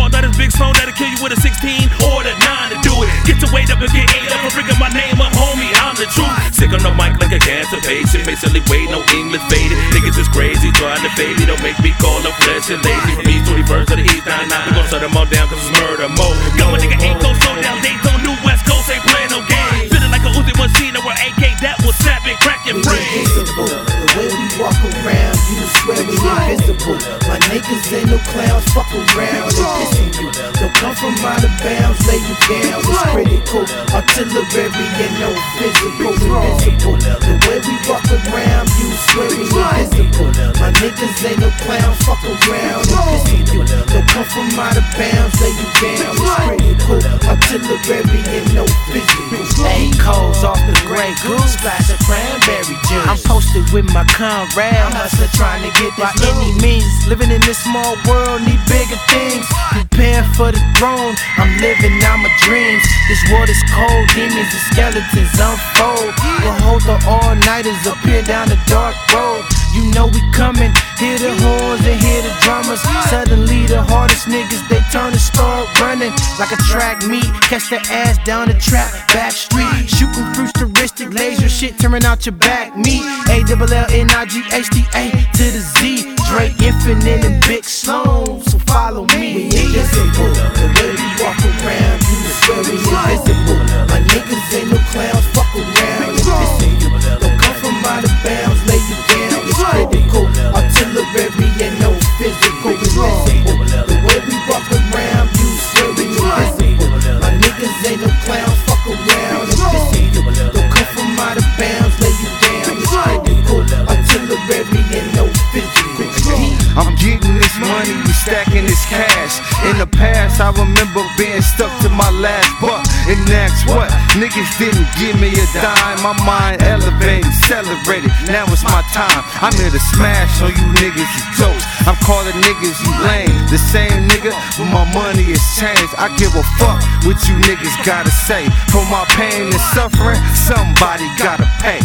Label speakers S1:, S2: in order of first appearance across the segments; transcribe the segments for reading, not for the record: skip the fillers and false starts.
S1: All that is big stone that'll kill you with a 16 or the 9 to do it. Get your weight up and get ate up for bringing my name up, homie. I'm the truth. Sick on the mic like a cancer patient. Basically, wait, no English faded. Niggas is crazy, trying to fade me. Don't make me call up flesh and lazy. From East 21st to the East 99. We gon' shut them all down cause it's murder mode. Yo, a nigga ain't gon' slow down. They don't new West Coast ain't playing no games. Feeling like a Uzi Machina or AK that will snap and crack your brain.
S2: The way we walk around, you swear we invisible. My niggas ain't no clowns, fuck around and dissing you. Don't come from out of bounds, lay you down. It's critical, artillery and no physical, invisible. The way we walk around, you swear we invisible. My niggas ain't no clowns, fuck around and dissing you. Don't come from out of bounds, lay you down. It's critical, artillery and no physical.
S3: A-Codes off the Grey Goose, splash of cranberry juice. I'm posted with my comrade, I'm hustling trying to get this by any means. Living in this small world, need bigger things. Prepare for the throne, I'm living out my dreams. This world is cold, demons and skeletons unfold. We'll hold the all-nighters up here down the dark road. You know we coming, hear the horns and hear the drummers. Suddenly the hardest niggas, they turn and start running. Like a track meet, catch the ass down the trap, back street. Shooting futuristic laser shit, tearing out your back meat. A-double-L-N-I-G-H-T-A to the Z. Dre Infinite and Big Sloan, so follow me.
S2: We invisible, the way we walk around, you swear we invisible. My niggas ain't no clowns, fuck around and dissing you. Don't come from out of bounds, lay you down. It's critical, artillery and no physical, invisible. The way we walk around, you swear we invisible. My niggas ain't no clowns, fuck around and dissing you. Don't come from out of bounds, lay you down. It's critical, artillery and no physical.
S4: I'm getting this money, we stacking this cash. In the past, I remember being stuck to my last buck. And that's what, niggas didn't give me a dime. My mind elevated, celebrated, now it's my time. I'm here to smash on you niggas, you jokes. I'm calling niggas you lame. The same nigga, but my money has changed. I give a fuck what you niggas gotta say. For my pain and suffering, somebody gotta pay.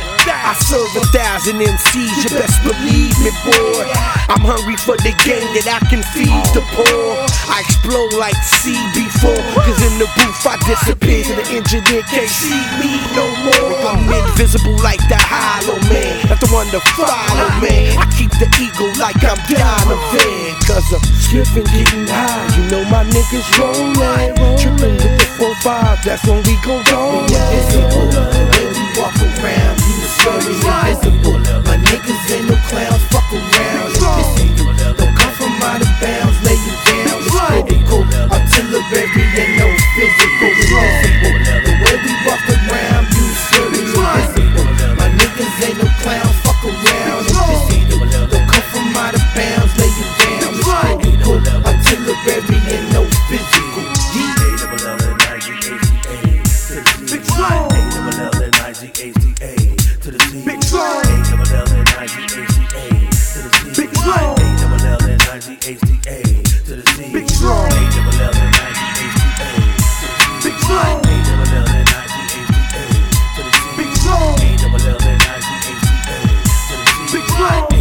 S5: I serve 1,000 MCs, you best believe me, boy. I'm hungry for the game that I can feed the poor. I explode like CB4, cause in the booth I disappear. The engineer can't see me no more. I'm invisible like the Hollow Man, not the one to follow, man. I keep the eagle like I'm Donovan, cause I'm skipping, getting high. You know my niggas rollin', trippin' with the 4-5, that's when we gon' go.
S2: Invisible, the way we walk around, you swear we invisible. My niggas ain't no clowns, fuck around and dissing you. Don't come from out of bounds, lay you down. It's critical, artillery and no physical, invisible. The way we walk around, you swear we invisible. My niggas ain't no clowns, fuck around and dissing you. Don't come from out of bounds, lay you down. It's critical, artillery and no physical.
S5: Big Sloan. To the Z. Big Sloan. Big Sloan. To the Z. Big Sloan. Big Sloan. Big Sloan. Big Sloan.